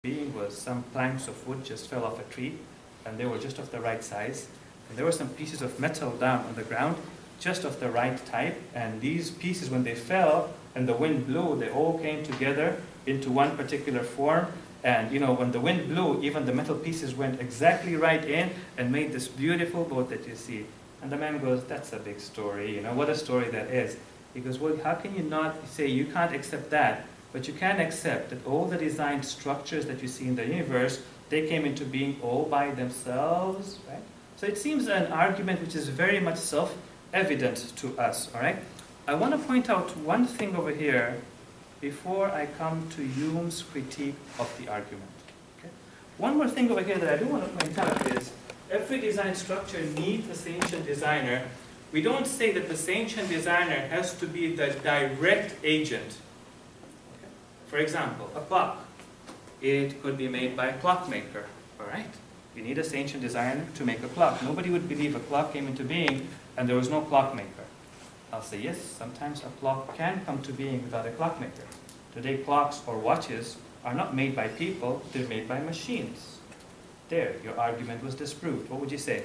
being was some planks of wood just fell off a tree, and they were just of the right size. And there were some pieces of metal down on the ground, just of the right type. And these pieces, when they fell and the wind blew, they all came together into one particular form. And when the wind blew, even the metal pieces went exactly right in and made this beautiful boat that you see. And the man goes, "That's a big story. What a story that is." He goes, "Well, how can you not say you can't accept that? But you can accept that all the designed structures that you see in the universe, they came into being all by themselves, right?" So it seems an argument which is very much self-evident to us, all right? I want to point out one thing over here before I come to Hume's critique of the argument. Okay? One more thing over here that I do want to point out is every design structure needs a sentient designer. We don't say that the sentient designer has to be the direct agent. For example, a clock. It could be made by a clockmaker, all right? You need a sentient designer to make a clock. Nobody would believe a clock came into being and there was no clockmaker. I'll say, yes, sometimes a clock can come to being without a clockmaker. Today, clocks or watches are not made by people, they're made by machines. There, your argument was disproved. What would you say?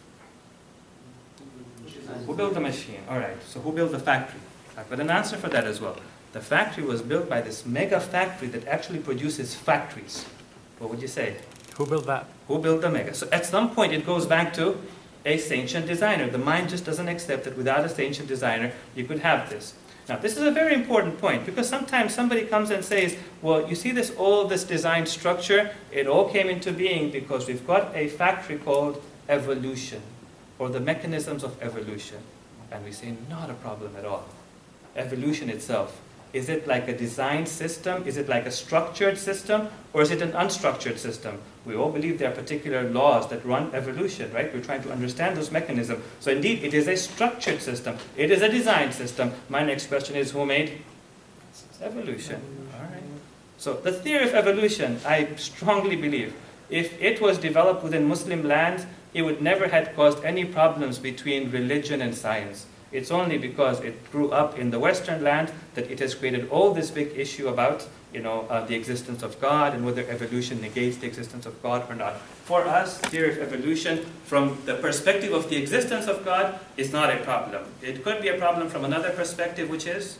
Who built the machine? All right, so who built the factory? I've got an answer for that as well. The factory was built by this mega factory that actually produces factories. What would you say? Who built that? Who built the mega? So at some point it goes back to a sentient designer. The mind just doesn't accept that without a sentient designer you could have this. Now this is a very important point because sometimes somebody comes and says, well, you see all this design structure, it all came into being because we've got a factory called evolution or the mechanisms of evolution. And we say, not a problem at all. Evolution itself. Is it like a design system? Is it like a structured system? Or is it an unstructured system? We all believe there are particular laws that run evolution, right? We're trying to understand those mechanisms. So indeed, it is a structured system. It is a design system. My next question is, who made evolution? All right. So the theory of evolution, I strongly believe, if it was developed within Muslim lands, it would never have caused any problems between religion and science. It's only because it grew up in the Western land that it has created all this big issue about, the existence of God and whether evolution negates the existence of God or not. For us, theory of evolution, from the perspective of the existence of God, is not a problem. It could be a problem from another perspective, which is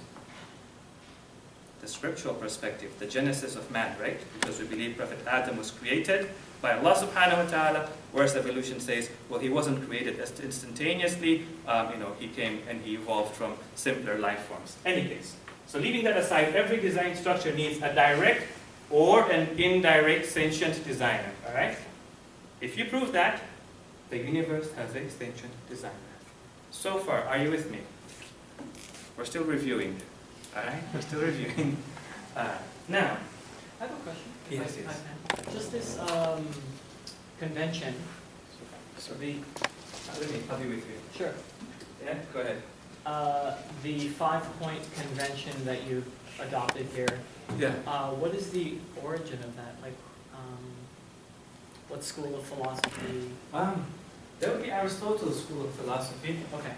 the scriptural perspective, the genesis of man, right? Because we believe Prophet Adam was created by Allah subhanahu wa ta'ala, whereas evolution says, well, he wasn't created instantaneously, he came and he evolved from simpler life forms. Any case, so leaving that aside, every design structure needs a direct or an indirect sentient designer, all right? If you prove that, the universe has a sentient designer. So far, are you with me? We're still reviewing, all right? We're still reviewing. Now, I have a question. Yes, yes. Just this convention. So I'll be with you. Sure. Yeah, go ahead. The 5-point convention that you've adopted here. Yeah. What is the origin of that? Like, what school of philosophy? That would be Aristotle's school of philosophy. Okay.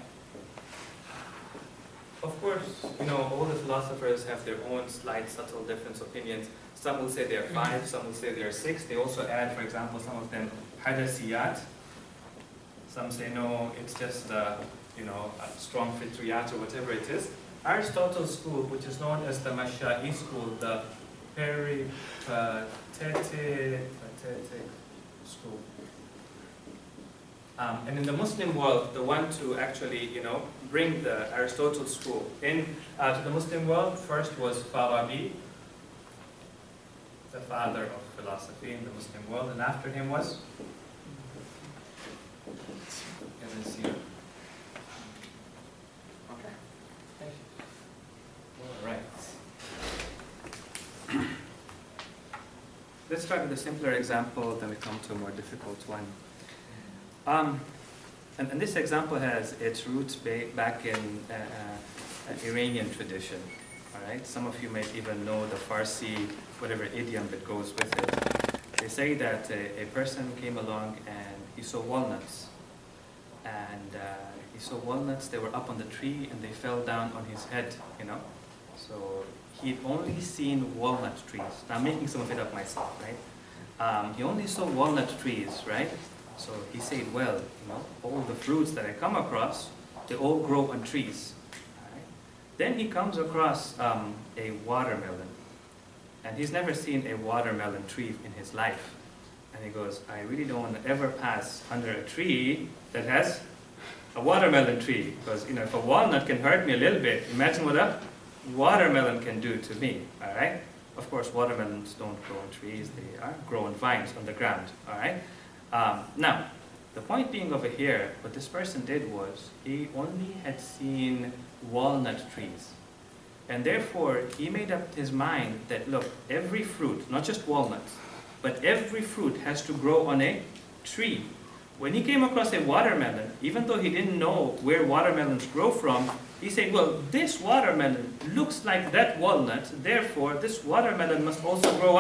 Of course, all the philosophers have their own slight, subtle different opinions. Some will say there are 5, some will say there are 6. They also add, for example, some of them hadasiyat. Some say no, it's just a strong fitriyat or whatever it is. Aristotle's school, which is known as the Mashai school, the Peripatetic school. And in the Muslim world, the one to actually, bring the Aristotle school in to the Muslim world first was Farabi, the father of philosophy in the Muslim world, and after him was Ibn Sina. Okay. Thank you. All right. Let's start with a simpler example, then we come to a more difficult one. And this example has its roots back in an Iranian tradition. All right, some of you may even know the Farsi, whatever idiom that goes with it. They say that a person came along and he saw walnuts, and he saw walnuts. They were up on the tree and they fell down on his head. So he'd only seen walnut trees. Now I'm making some of it up myself, right? He only saw walnut trees, right? So he said, well, you know, all the fruits that I come across, they all grow on trees. Right? Then he comes across a watermelon. And he's never seen a watermelon tree in his life. And he goes, I really don't want to ever pass under a tree that has a watermelon tree. Because, you know, if a walnut can hurt me a little bit, imagine what a watermelon can do to me, all right? Of course, watermelons don't grow on trees. They grow on vines on the ground, all right? Now, the point being over here, what this person did was, he only had seen walnut trees. And therefore, he made up his mind that, look, every fruit, not just walnuts, but every fruit has to grow on a tree. When he came across a watermelon, even though he didn't know where watermelons grow from, he said, well, this watermelon looks like that walnut, therefore this watermelon must also grow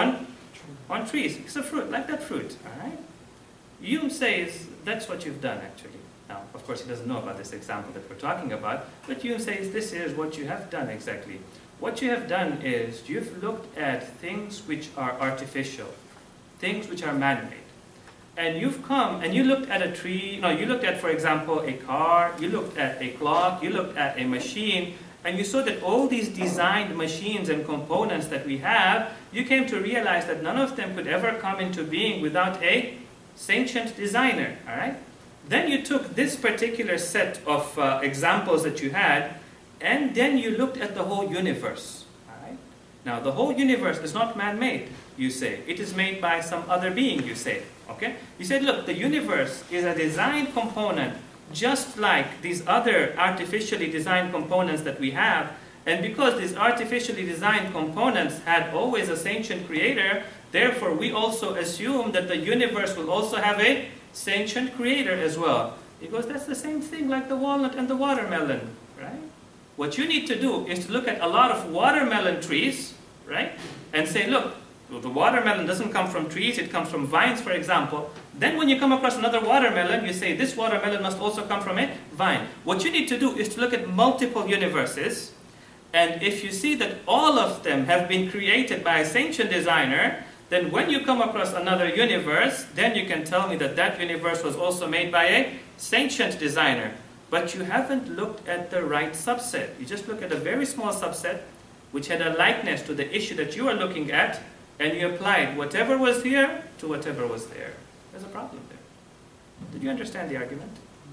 on trees. It's a fruit, like that fruit, all right? Hume says that's what you've done, actually. Now, of course, he doesn't know about this example that we're talking about, but Hume says this is what you have done exactly. What you have done is you've looked at things which are artificial, things which are man-made. And you've come and you looked at a tree, no, you looked at, for example, a car, you looked at a clock, you looked at a machine, and you saw that all these designed machines and components that we have, you came to realize that none of them could ever come into being without a sentient designer, all right? Then you took this particular set of examples that you had, and then you looked at the whole universe, all right? Now, the whole universe is not man-made, you say. It is made by some other being, you say. Okay? You said, look, the universe is a designed component just like these other artificially designed components that we have. And because these artificially designed components had always a sentient creator, therefore we also assume that the universe will also have a sentient creator as well. Because that's the same thing like the walnut and the watermelon, right? What you need to do is to look at a lot of watermelon trees, right? And say, look, well, the watermelon doesn't come from trees, it comes from vines, for example. Then when you come across another watermelon, you say, this watermelon must also come from a vine. What you need to do is to look at multiple universes, and if you see that all of them have been created by a sentient designer, then when you come across another universe, then you can tell me that that universe was also made by a sentient designer. But you haven't looked at the right subset. You just look at a very small subset, which had a likeness to the issue that you are looking at, and you applied whatever was here to whatever was there. There's a problem there. Did you understand the argument?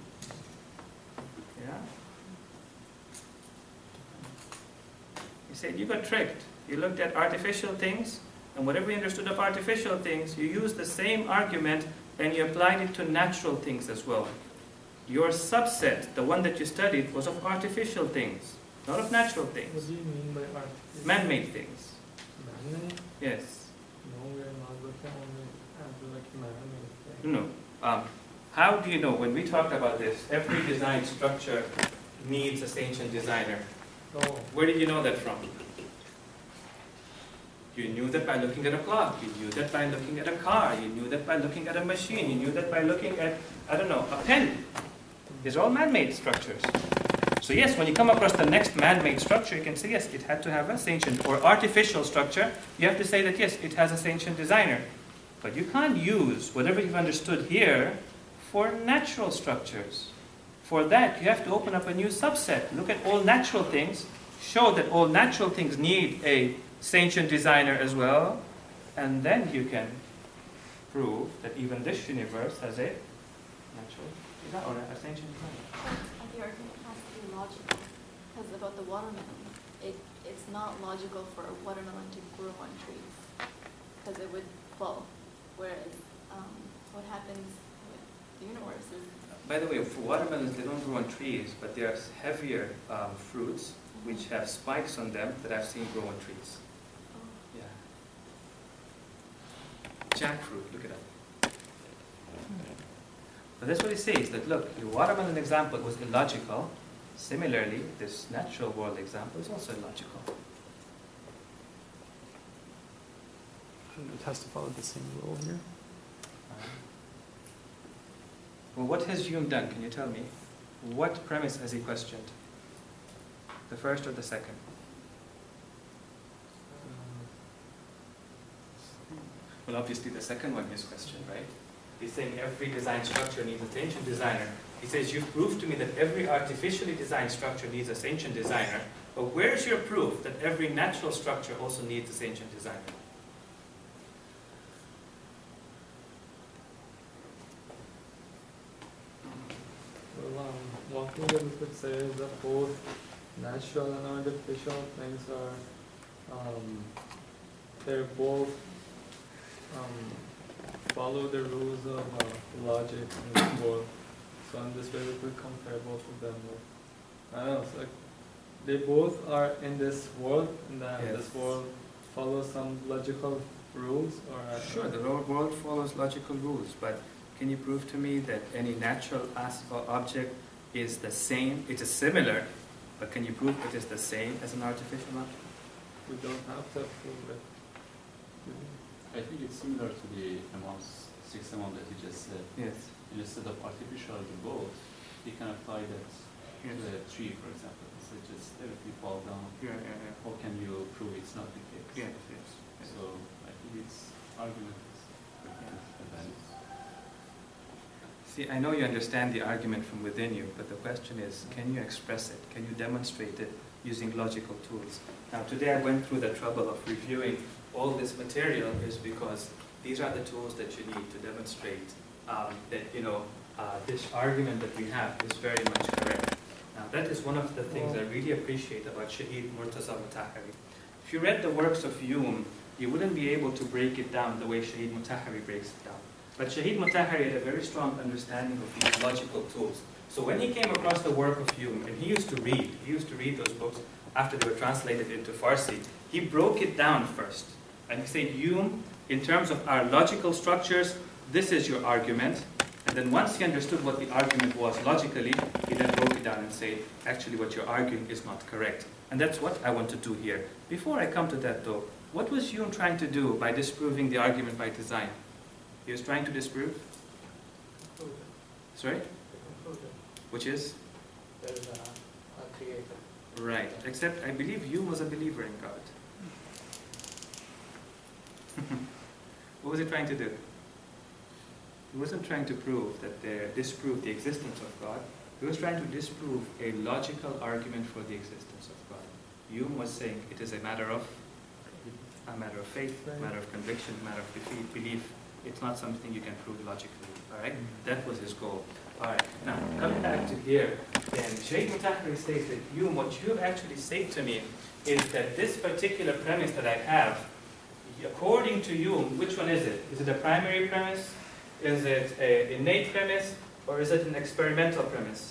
Yeah? You said you got tricked. You looked at artificial things, and whatever you understood of artificial things, you used the same argument and you applied it to natural things as well. Your subset, the one that you studied, was of artificial things, not of natural things. What do you mean by artificial? Man-made things. Man-made? Yes. No, we're not looking only at like man-made things. No. How do you know, when we talked about this, every design structure needs a sentient designer. Oh, Where did you know that from? You knew that by looking at a clock. You knew that by looking at a car. You knew that by looking at a machine. You knew that by looking at, I don't know, a pen. These are all man-made structures. So yes, when you come across the next man-made structure, you can say, yes, it had to have a sentient or artificial structure. You have to say that, yes, it has a sentient designer. But you can't use whatever you've understood here for natural structures. For that, you have to open up a new subset. Look at all natural things. Show that all natural things need a sentient designer as well. And then you can prove that even this universe has a natural designer or a sentient designer. The argument has to be logical, because about the watermelon, it's not logical for a watermelon to grow on trees, because it would fall. Whereas what happens with the universe is... By the way, for watermelons, they don't grow on trees, but they are heavier fruits which have spikes on them that I've seen grow on trees. Oh. Yeah. Jackfruit, look it up. But that's what it says, that look, your watermelon example was illogical. Similarly, this natural world example is also illogical. it has to follow the same rule here. Well, what has Hume done? Can you tell me? What premise has he questioned? The first or the second? Well, obviously the second one is question, right? He's saying every design structure needs a sentient designer. He says, you've proved to me that every artificially designed structure needs a sentient designer, but where's your proof that every natural structure also needs a sentient designer? Well, one thing that we could say is that both natural and artificial things are, they're both follow the rules of logic in this world. So in this way we could compare both of them. I don't know, it's like they both are in this world, and this world follows some logical rules, or sure, the world follows logical rules, but can you prove to me that any natural object is the same? It is similar, but can you prove it is the same as an artificial object? we don't have to prove it. I think it's similar to the Imam's sixth amount that you just said. Yes. Instead of artificial both, you can apply that Yes. to a tree, for example. So just everything fall down. Yeah. How can you prove it's not the case? Yes. So I think its argument is valid. See, I know you understand the argument from within you, but the question is, can you express it? Can you demonstrate it using logical tools? Now, today I went through the trouble of reviewing all this material is because these are the tools that you need to demonstrate that, this argument that we have is very much correct. Now, that is one of the things I really appreciate about Shahid Murtaza Mutahari. If you read the works of Hume, you wouldn't be able to break it down the way Shahid Mutahari breaks it down. But Shahid Mutahari had a very strong understanding of these logical tools. So when he came across the work of Hume, and he used to read those books after they were translated into Farsi, he broke it down first. And he said, Hume, in terms of our logical structures, this is your argument. And then once he understood what the argument was logically, he then broke it down and said, actually what you're arguing is not correct. And that's what I want to do here. Before I come to that though, what was Hume trying to do by disproving the argument by design? He was trying to disprove? Conclusion. Sorry? The conclusion. Which is? There's a creator. Right. Except I believe Hume was a believer in God. What was he trying to do? He wasn't trying to disprove the existence of God. He was trying to disprove a logical argument for the existence of God. Hume was saying it is a matter of faith, a matter of conviction, a matter of belief. It's not something you can prove logically. All right? That was his goal. All right. Now, coming back to here, then Shaykh Mutahari says that Hume, what you actually say to me is that this particular premise that I have, according to Hume, which one is it? Is it a primary premise? Is it an innate premise? Or is it an experimental premise?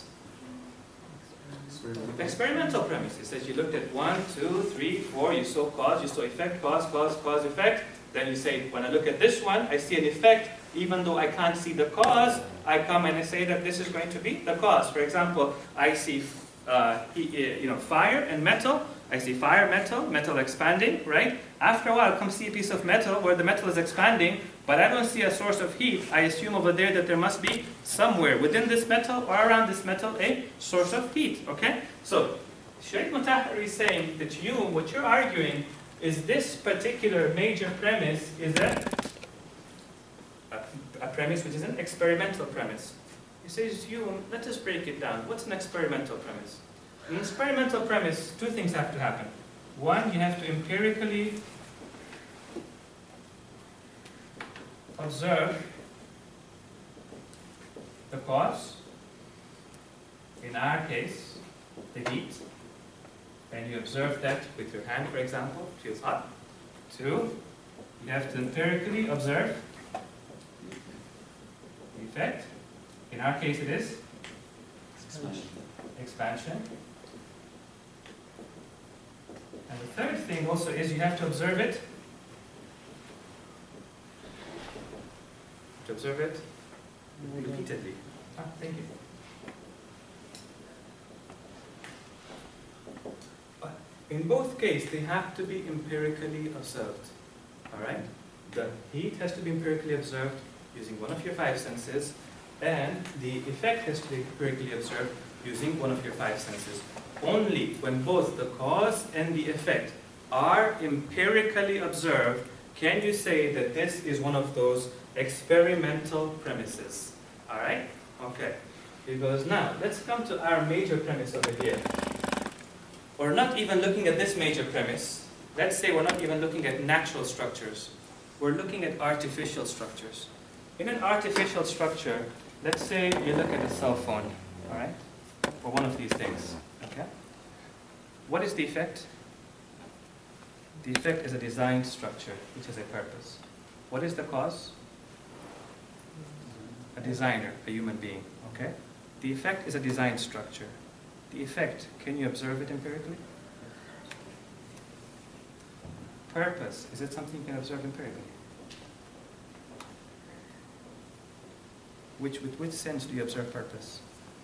Experimental premise. It says you looked at 1, 2, 3, 4, you saw cause, you saw effect, cause, effect. Then you say, when I look at this one, I see an effect. Even though I can't see the cause, I come and I say that this is going to be the cause. For example, I see fire and metal. I see fire, metal expanding, right? After a while, I'll come see a piece of metal where the metal is expanding, but I don't see a source of heat. I assume over there that there must be somewhere within this metal or around this metal a source of heat, okay? So, Shaykh Mutahari is saying that what you're arguing is this particular major premise is a premise which is an experimental premise. He says, let us break it down. What's an experimental premise? In an experimental premise, two things have to happen. One, you have to empirically observe the cause, in our case, the heat, and you observe that with your hand, for example, it feels hot. Two, you have to empirically observe the effect. In our case, it is expansion. And the third thing also is you have to observe it. To observe it repeatedly. Thank you. In both cases, they have to be empirically observed. Alright? The heat has to be empirically observed using one of your five senses, and the effect has to be empirically observed using one of your five senses. Only when both the cause and the effect are empirically observed can you say that this is one of those experimental premises? All right? Okay. He goes, now, let's come to our major premise over here. We're not even looking at this major premise. Let's say we're not even looking at natural structures. We're looking at artificial structures. In an artificial structure, let's say you look at a cell phone, all right? Or one of these things, okay? What is the effect? The effect is a designed structure, which has a purpose. What is the cause? A designer, a human being, okay? The effect is a designed structure. The effect, can you observe it empirically? Purpose, is it something you can observe empirically? With which sense do you observe purpose?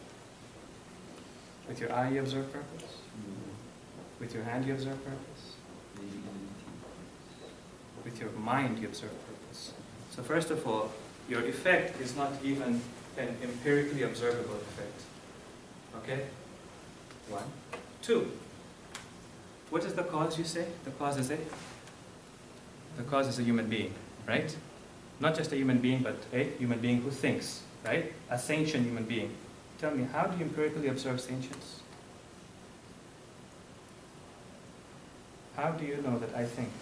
With your eye you observe purpose? With your hand you observe purpose? With your mind you observe purpose. So first of all, your effect is not even an empirically observable effect. Okay? 1. 2. What is the cause, you say? The cause is a human being, right? Not just a human being, but a human being who thinks, right? A sentient human being. Tell me, how do you empirically observe sentience? How do you know that I think?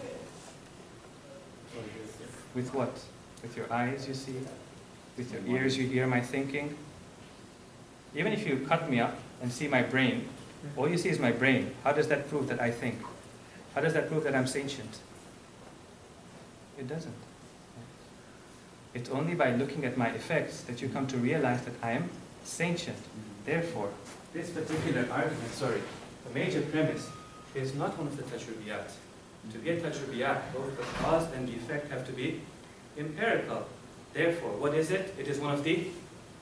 With what? With your eyes you see? With your ears you hear my thinking? Even if you cut me up and see my brain, all you see is my brain. How does that prove that I think? How does that prove that I'm sentient? It doesn't. It's only by looking at my effects that you come to realize that I am sentient. Therefore, this particular argument, the major premise, is not one of the tajribiyat. To be a tajribiyat, both the cause and the effect have to be empirical. Therefore, what is it? It is one of the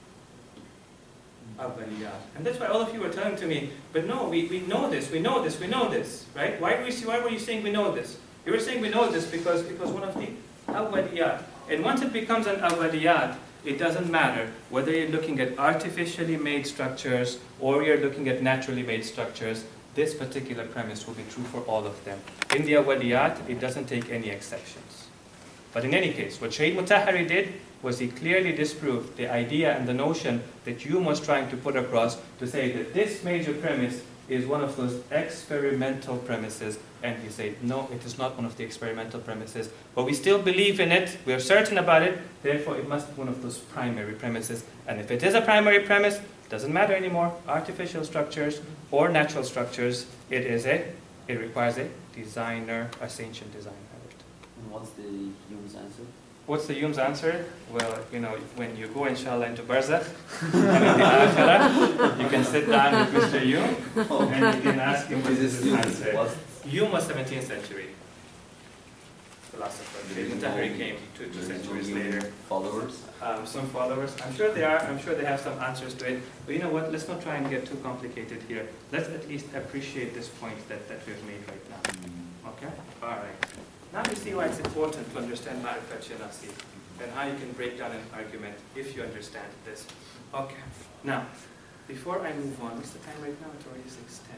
awwaliyat. And that's why all of you were telling to me, but no, we know this, we know this, we know this, right? Why were you saying we know this? You were saying we know this because one of the awwaliyat. And once it becomes an awwaliyat, it doesn't matter whether you're looking at artificially made structures or you're looking at naturally made structures. This particular premise will be true for all of them. In the awwaliyat, it doesn't take any exceptions. But in any case, what Shaykh Mutahhari did was he clearly disproved the idea and the notion that Hume was trying to put across to say that this major premise is one of those experimental premises. And he said, no, it is not one of the experimental premises. But we still believe in it, we are certain about it, therefore it must be one of those primary premises. And if it is a primary premise, it doesn't matter anymore, artificial structures or natural structures, it requires a designer, a sentient designer. And what's the Hume's answer? What's the Hume's answer? Well, when you go, inshallah, into Barzakh, and in the Akhirah, you can sit down with Mr. Hume, and you can ask him what is his answer. Hume was 17th century philosopher. Shaykh Mutahhari came 2 centuries later. Followers? Some followers. I'm sure they are. I'm sure they have some answers to it. But you know what? Let's not try and get too complicated here. Let's at least appreciate this point that we've made right now. Okay? All right. Now you see why it's important to understand Ma'rifat Shanasi and how you can break down an argument if you understand this. Okay. Now, before I move on, what's the time right now? It's already 6:10.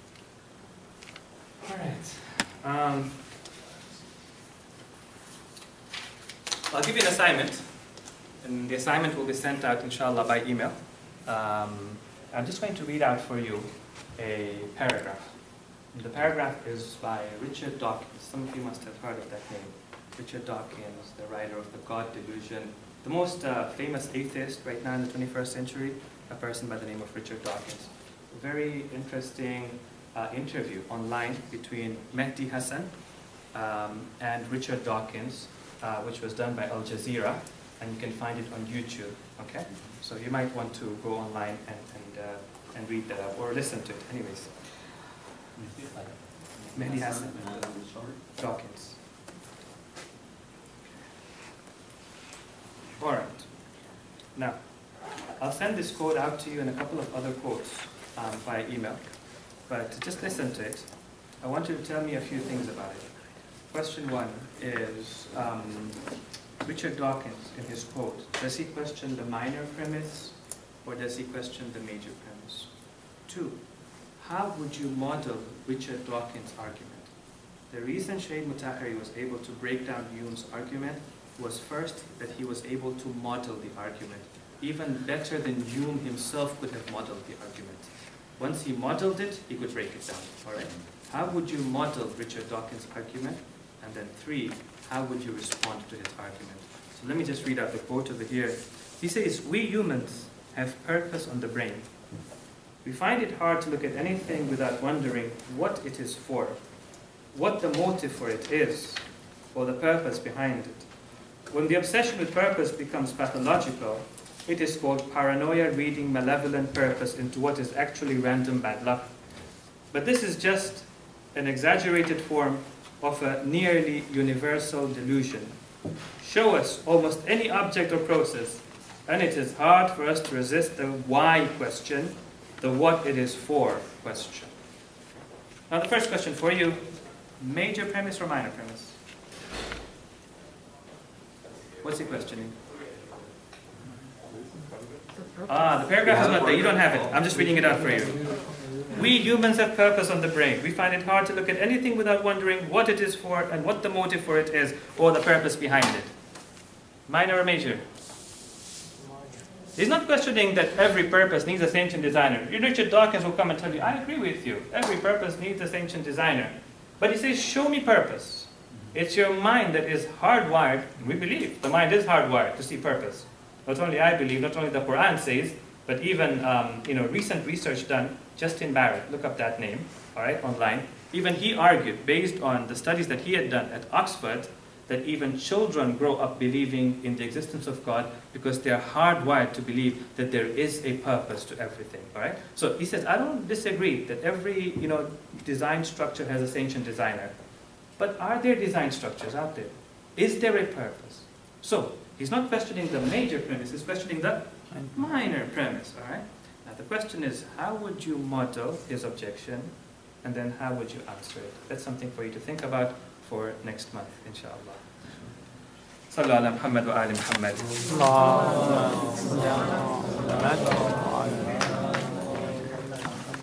All right. I'll give you an assignment, and the assignment will be sent out, inshallah, by email. I'm just going to read out for you a paragraph. And the paragraph is by Richard Dawkins. Some of you must have heard of that name. Richard Dawkins, the writer of The God Delusion, the most famous atheist right now in the 21st century, a person by the name of Richard Dawkins. A very interesting interview online between Mehdi Hassan and Richard Dawkins, which was done by Al Jazeera, and you can find it on YouTube. Okay, so you might want to go online and read that up or listen to it. Anyways, Mehdi Hassan, Dawkins. All right. Now, I'll send this quote out to you and a couple of other quotes via email. But just listen to it. I want you to tell me a few things about it. Question 1 is Richard Dawkins, in his quote, does he question the minor premise or does he question the major premise? 2, how would you model Richard Dawkins' argument? The reason Shahid Mutahari was able to break down Hume's argument was first that he was able to model the argument, even better than Hume himself could have modeled the argument. Once he modeled it, he could break it down. All right? How would you model Richard Dawkins' argument? And then 3, how would you respond to his argument? So let me just read out the quote over here. He says, "We humans have purpose on the brain. We find it hard to look at anything without wondering what it is for, what the motive for it is, or the purpose behind it. When the obsession with purpose becomes pathological, it is called paranoia reading malevolent purpose into what is actually random bad luck. But this is just an exaggerated form of a nearly universal delusion. Show us almost any object or process, and it is hard for us to resist the why question, the what it is for question." Now the first question for you, major premise or minor premise? What's he questioning? The paragraph is not there. You don't have it. I'm just reading it out for you. We humans have purpose on the brain. We find it hard to look at anything without wondering what it is for and what the motive for it is or the purpose behind it. Minor or major? He's not questioning that every purpose needs a sentient designer. Richard Dawkins will come and tell you, I agree with you. Every purpose needs a sentient designer. But he says, show me purpose. It's your mind that is hardwired. We believe the mind is hardwired to see purpose. Not only I believe, not only the Quran says, but even recent research done, Justin Barrett, look up that name, all right, online. Even he argued, based on the studies that he had done at Oxford, that even children grow up believing in the existence of God because they are hardwired to believe that there is a purpose to everything, all right? So he says, I don't disagree that every design structure has a sentient designer. But are there design structures out there? Is there a purpose? So he's not questioning the major premise, he's questioning the minor premise, all right? Now the question is, how would you model his objection, and then how would you answer it? That's something for you to think about for next month, inshallah. Sallu ala Muhammad wa ali Muhammad.